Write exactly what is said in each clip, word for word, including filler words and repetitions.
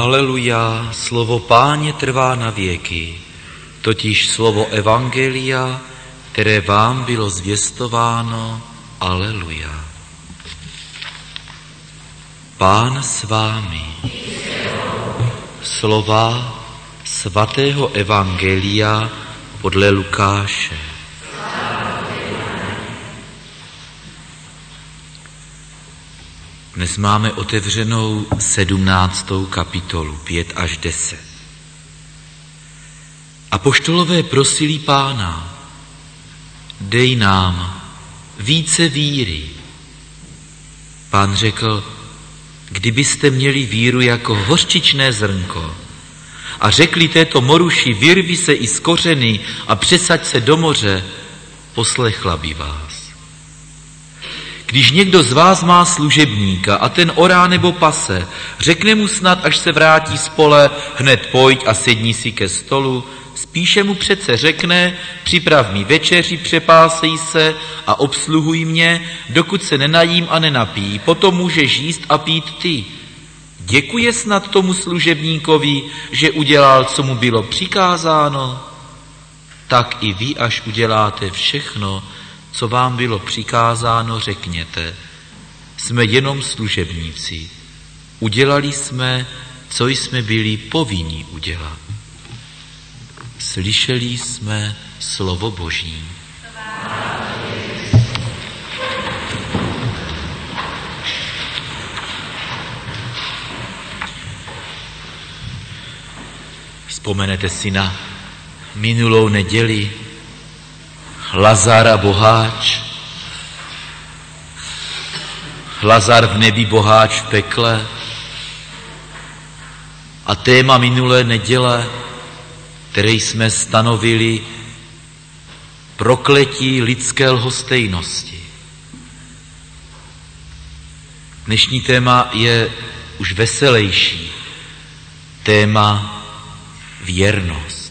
Aleluja, slovo Páně trvá na věky, totiž slovo Evangelia, které vám bylo zvěstováno. Aleluja. Pán s vámi. Slova svatého Evangelia podle Lukáše. Dnes máme otevřenou sedmnáctou kapitolu, pět až deset. Apoštolové prosili Pána, dej nám více víry. Pán řekl, kdybyste měli víru jako hořčičné zrnko a řekli této moruši, vyrvi se i z kořeny a přesaď se do moře, poslechla by vás. Když někdo z vás má služebníka a ten orá nebo pase, řekne mu snad, až se vrátí z pole, hned pojď a sedni si ke stolu, spíše mu přece řekne, připrav mi večeři, přepásej se a obsluhuj mě, dokud se nenajím a nenapí, potom můžeš jíst a pít ty. Děkuje snad tomu služebníkovi, že udělal, co mu bylo přikázáno? Tak i vy, až uděláte všechno, co vám bylo přikázáno, řekněte, jsme jenom služebníci. Udělali jsme, co jsme byli povinni udělat. Slyšeli jsme slovo Boží. Vzpomenete si na minulou neděli, Lazar a boháč, Lazar v nebi, boháč v pekle. A téma minulé neděle, které jsme stanovili, prokletí lidské lhostejnosti. Dnešní téma je už veselější. Téma věrnost.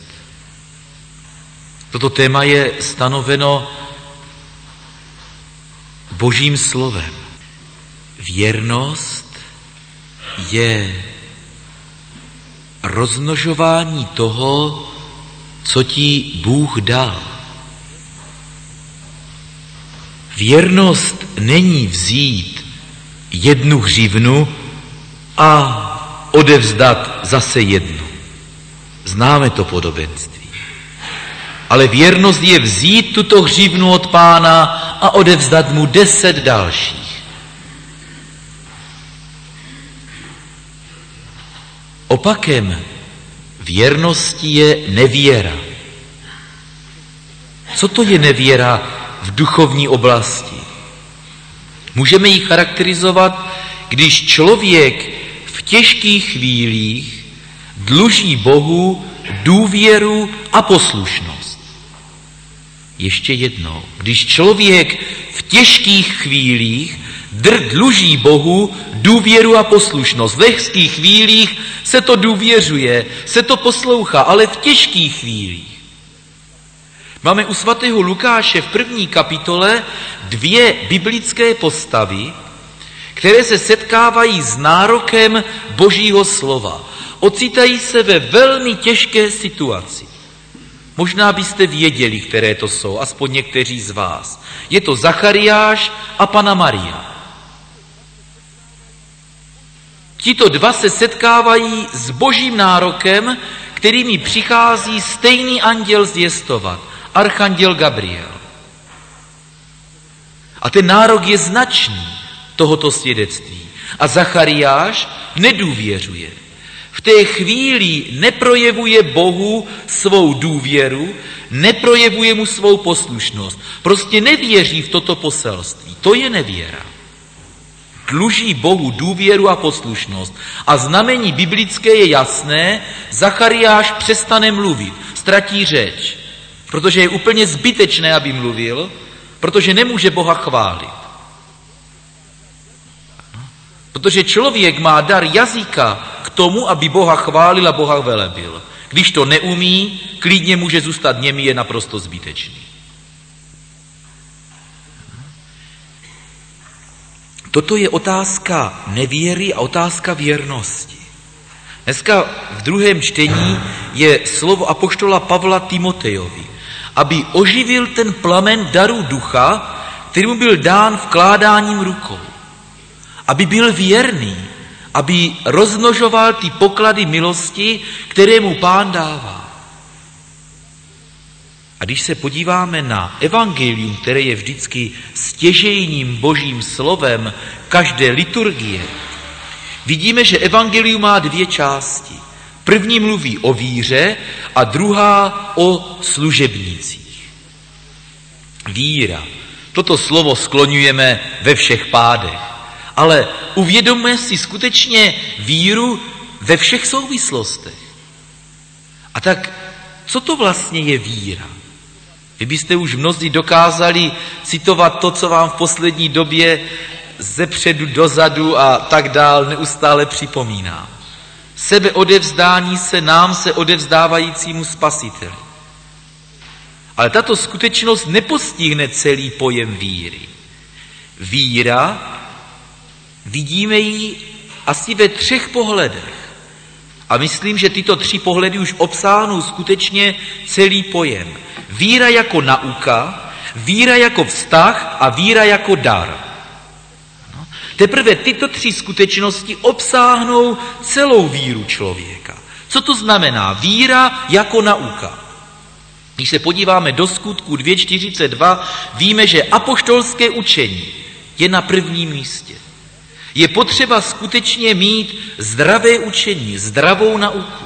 Toto téma je stanoveno Božím slovem. Věrnost je rozmnožování toho, co ti Bůh dal. Věrnost není vzít jednu hřivnu a odevzdat zase jednu. Známe to podobenství. Ale věrnost je vzít tuto hřivnu od Pána a odevzdat mu deset dalších. Opakem věrnosti je nevěra. Co to je nevěra v duchovní oblasti? Můžeme ji charakterizovat, když člověk v těžkých chvílích dluží Bohu důvěru a poslušnost. Ještě jednou, když člověk v těžkých chvílích dluží Bohu důvěru a poslušnost. V lehkých chvílích se to důvěřuje, se to poslouchá, ale v těžkých chvílích. Máme u svatého Lukáše v první kapitole dvě biblické postavy, které se setkávají s nárokem Božího slova. Ocitají se ve velmi těžké situaci. Možná byste věděli, které to jsou, aspoň někteří z vás. Je to Zachariáš a Panna Maria. Tito dva se setkávají s Božím nárokem, kterými přichází stejný anděl zvěstovat, archanděl Gabriel. A ten nárok je značný tohoto svědectví. A Zachariáš nedůvěřuje. V té chvíli neprojevuje Bohu svou důvěru, neprojevuje mu svou poslušnost. Prostě nevěří v toto poselství. To je nevěra. Dluží Bohu důvěru a poslušnost. A znamení biblické je jasné, Zachariáš přestane mluvit, ztratí řeč, protože je úplně zbytečné, aby mluvil, protože nemůže Boha chválit. Protože člověk má dar jazyka k tomu, aby Boha chválil a Boha velebil. Když to neumí, klidně může zůstat němý, je naprosto zbytečný. Toto je otázka nevěry a otázka věrnosti. Dneska v druhém čtení je slovo apoštola Pavla Timotejovi, aby oživil ten plamen daru ducha, který mu byl dán vkládáním rukou. Aby byl věrný, aby rozmnožoval ty poklady milosti, které mu Pán dává. A když se podíváme na evangelium, které je vždycky stěžejním božím slovem každé liturgie, vidíme, že evangelium má dvě části. První mluví o víře a druhá o služebnících. Víra. Toto slovo skloňujeme ve všech pádech, ale uvědomme si skutečně víru ve všech souvislostech. A tak, co to vlastně je víra? Vy byste už mnozí dokázali citovat to, co vám v poslední době zepředu, dozadu a tak dál neustále připomíná. Sebeodevzdání se nám se odevzdávajícímu Spasiteli. Ale tato skutečnost nepostihne celý pojem víry. Víra, vidíme ji asi ve třech pohledech. A myslím, že tyto tři pohledy už obsáhnou skutečně celý pojem. Víra jako nauka, víra jako vztah a víra jako dar. No. Teprve tyto tři skutečnosti obsáhnou celou víru člověka. Co to znamená? Víra jako nauka. Když se podíváme do Skutků dvě čtyřicet dva, víme, že apoštolské učení je na prvním místě. Je potřeba skutečně mít zdravé učení, zdravou nauku.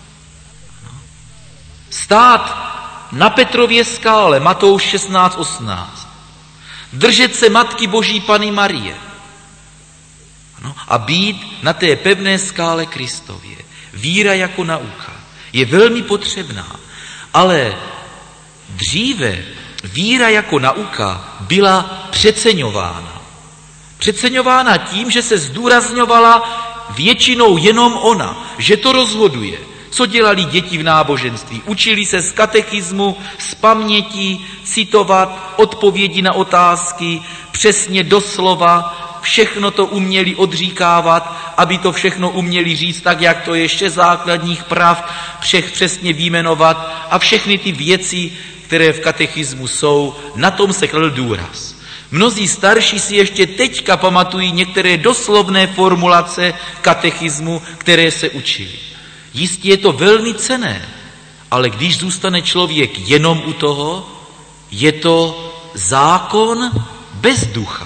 Stát na Petrově skále, Matouš šestnáct osmnáct. Držet se Matky Boží Panny Marie. No, a být na té pevné skále Kristově. Víra jako nauka je velmi potřebná, ale dříve víra jako nauka byla přeceňována. Přeceňována tím, že se zdůrazňovala většinou jenom ona, že to rozhoduje. Co dělali děti v náboženství? Učili se z katechismu, z paměti, citovat odpovědi na otázky, přesně doslova, všechno to uměli odříkávat, aby to všechno uměli říct tak, jak to je ještě základních prav, všech přesně vyjmenovat a všechny ty věci, které v katechismu jsou, na tom se kladl důraz. Mnozí starší si ještě teďka pamatují některé doslovné formulace katechismu, které se učili. Jistě je to velmi cenné, ale když zůstane člověk jenom u toho, je to zákon bez ducha.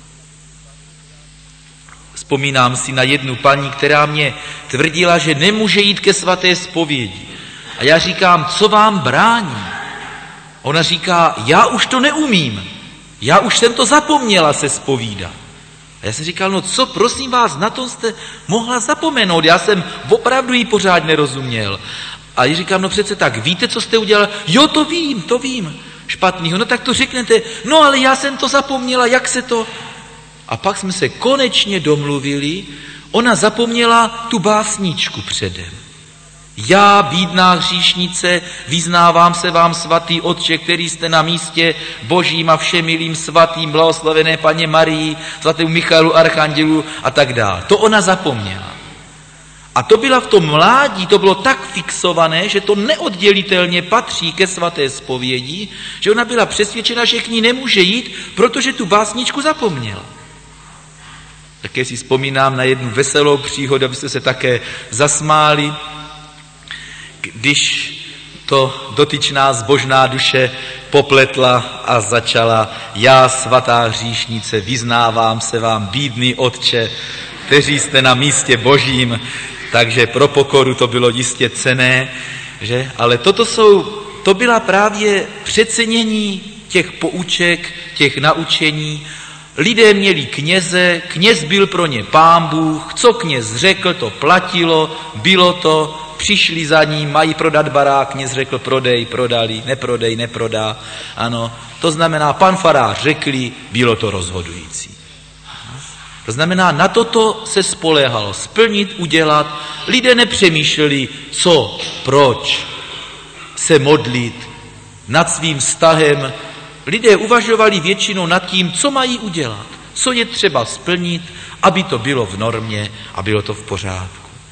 Vzpomínám si na jednu paní, která mě tvrdila, že nemůže jít ke svaté zpovědi. A já říkám, co vám brání? Ona říká, já už to neumím. Já už jsem to zapomněla se zpovídat. A já jsem říkal, no co, prosím vás, na tom jste mohla zapomenout. Já jsem opravdu jí pořád nerozuměl. A jí říkám, no přece tak, víte, co jste udělal? Jo, to vím, to vím. Špatnýho, no tak to řeknete. No ale já jsem to zapomněla, jak se to... A pak jsme se konečně domluvili, ona zapomněla tu básničku předem. Já, bídná hříšnice, vyznávám se vám, svatý Otče, který jste na místě Božím a všemilým svatým, blahoslavené Panně Marii, svatému Michaelu Archandělu a tak dále. To ona zapomněla. A to byla v tom mládí, to bylo tak fixované, že to neoddělitelně patří ke svaté zpovědi, že ona byla přesvědčena, že k ní nemůže jít, protože tu básničku zapomněla. Také si vzpomínám na jednu veselou příhodu, abyste se také zasmáli, když to dotyčná zbožná duše popletla a začala, já, svatá hříšnice, vyznávám se vám, bídný Otče, kteří jste na místě Božím, takže pro pokoru to bylo jistě cenné, že? Ale toto jsou, to byla právě přecenění těch pouček, těch naučení. Lidé měli kněze, kněz byl pro ně Pán Bůh, co kněz řekl, to platilo, bylo to, přišli za ním, mají prodat barák, kněz řekl prodej, prodali, neprodej, neprodá. Ano, to znamená, pan farář řekli, bylo to rozhodující. To znamená, na toto se spoléhalo, splnit, udělat. Lidé nepřemýšleli, co, proč se modlit nad svým vztahem. Lidé uvažovali většinou nad tím, co mají udělat, co je třeba splnit, aby to bylo v normě a bylo to v pořádku.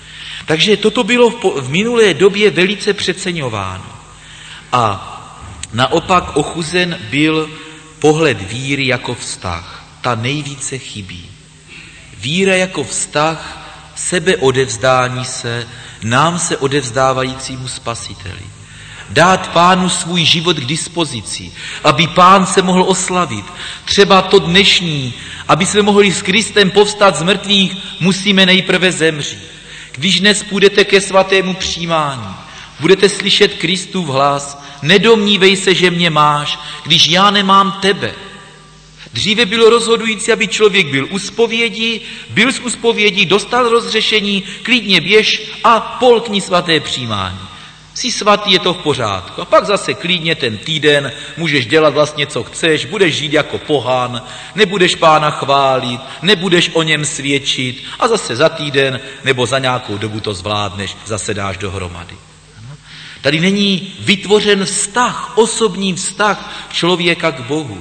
Takže toto bylo v, v minulé době velice přeceňováno. A naopak ochuzen byl pohled víry jako vztah. Ta nejvíce chybí. Víra jako vztah, sebeodevzdání se, nám se odevzdávajícímu Spasiteli. Dát Pánu svůj život k dispozici, aby Pán se mohl oslavit. Třeba to dnešní, aby jsme mohli s Kristem povstat z mrtvých, musíme nejprve zemřít. Když dnes půjdete ke svatému přijímání, budete slyšet Kristův hlas, nedomnívej se, že mě máš, když já nemám tebe. Dříve bylo rozhodující, aby člověk byl u zpovědi, byl z uspovědi, dostal rozřešení, klidně běž a polkni svaté přijímání. Jsi svatý, je to v pořádku. A pak zase klidně ten týden můžeš dělat vlastně, co chceš, budeš žít jako pohan, nebudeš Pána chválit, nebudeš o něm svědčit a zase za týden nebo za nějakou dobu to zvládneš, zase dáš dohromady. Tady není vytvořen vztah, osobní vztah člověka k Bohu.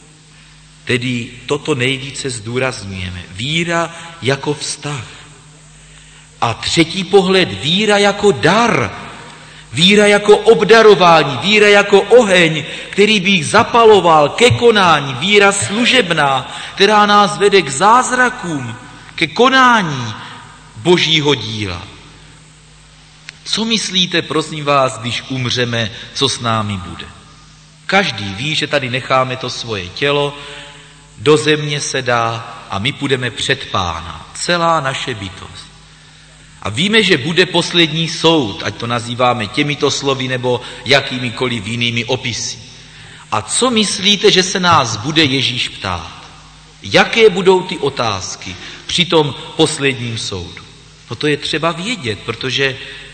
Tedy toto nejvíce zdůrazňujeme. Víra jako vztah. A třetí pohled, víra jako dar. Víra jako obdarování, víra jako oheň, který by jich zapaloval ke konání, víra služebná, která nás vede k zázrakům, ke konání Božího díla. Co myslíte, prosím vás, když umřeme, co s námi bude? Každý ví, že tady necháme to svoje tělo, do země se dá a my půjdeme před Pána. Celá naše bytost. A víme, že bude poslední soud, ať to nazýváme těmito slovy nebo jakýmikoliv jinými opisy. A co myslíte, že se nás bude Ježíš ptát? Jaké budou ty otázky při tom posledním soudu? No to je třeba vědět, protože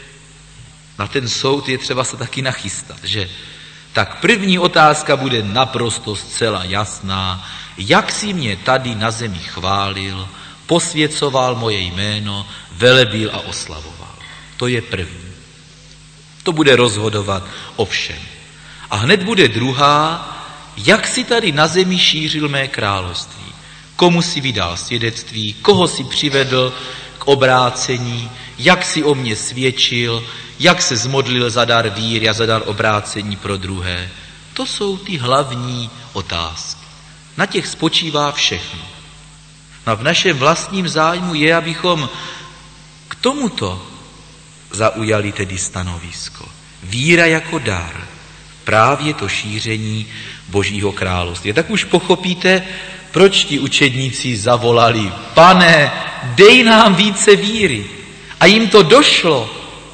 na ten soud je třeba se taky nachystat, že? Tak první otázka bude naprosto zcela jasná. Jak jsi mě tady na zemi chválil, posvěcoval moje jméno, velebil a oslavoval. To je první. To bude rozhodovat o všem. A hned bude druhá, jak si tady na zemi šířil mé království. Komu si vydal svědectví, koho si přivedl k obrácení, jak si o mě svědčil, jak se zmodlil za dar víry a za dar obrácení pro druhé. To jsou ty hlavní otázky. Na těch spočívá všechno. A v našem vlastním zájmu je, abychom k tomuto zaujali tedy stanovisko. Víra jako dar, právě to šíření Božího království. Tak už pochopíte, proč ti učedníci zavolali: Pane, dej nám více víry. A jim to došlo,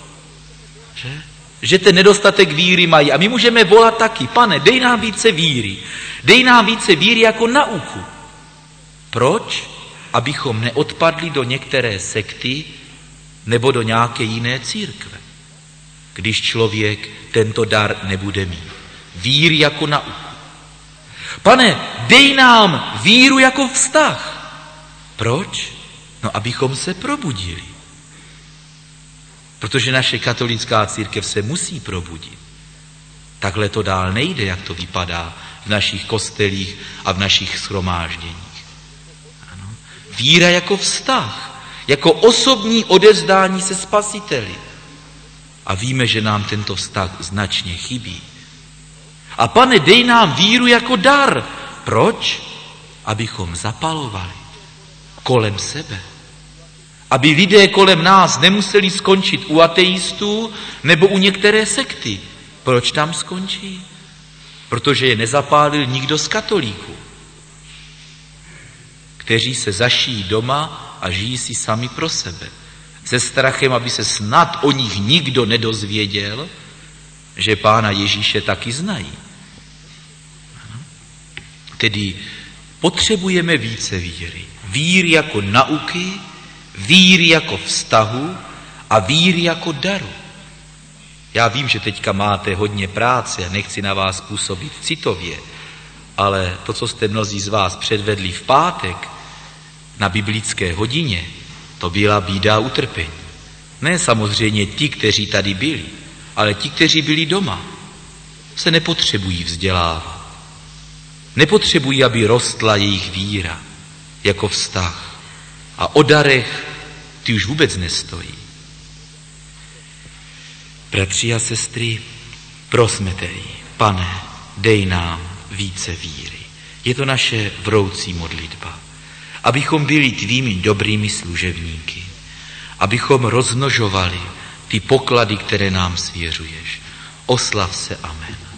že, že ten nedostatek víry mají. A my můžeme volat taky: Pane, dej nám více víry. Dej nám více víry jako nauku. Proč? Abychom neodpadli do některé sekty nebo do nějaké jiné církve, když člověk tento dar nebude mít. Víry jako nauku. Pane, dej nám víru jako vztah. Proč? No, abychom se probudili. Protože naše katolická církev se musí probudit. Takhle to dál nejde, jak to vypadá v našich kostelích a v našich shromážděních. Ano. Víra jako vztah, jako osobní odevzdání se Spasiteli. A víme, že nám tento vztah značně chybí. A Pane, dej nám víru jako dar. Proč? Abychom zapalovali kolem sebe. Aby lidé kolem nás nemuseli skončit u ateistů nebo u některé sekty. Proč tam skončí? Protože je nezapálil nikdo z katolíků, kteří se zašijí doma a žijí si sami pro sebe. Se strachem, aby se snad o nich nikdo nedozvěděl, že Pána Ježíše taky znají. Tedy potřebujeme více víry. Víry jako nauky, víry jako vztahu a víry jako daru. Já vím, že teďka máte hodně práce a nechci na vás působit citově, ale to, co jste mnozí z vás předvedli v pátek na biblické hodině, to byla bída a utrpení. Ne samozřejmě ti, kteří tady byli, ale ti, kteří byli doma, se nepotřebují vzdělávat. Nepotřebují, aby rostla jejich víra jako vztah. A o darech ty už vůbec nestojí. Bratři a sestry, prosme tedy, Pane, dej nám více víry. Je to naše vroucí modlitba, abychom byli tvými dobrými služebníky, abychom rozmnožovali ty poklady, které nám svěřuješ. Oslav se, amen.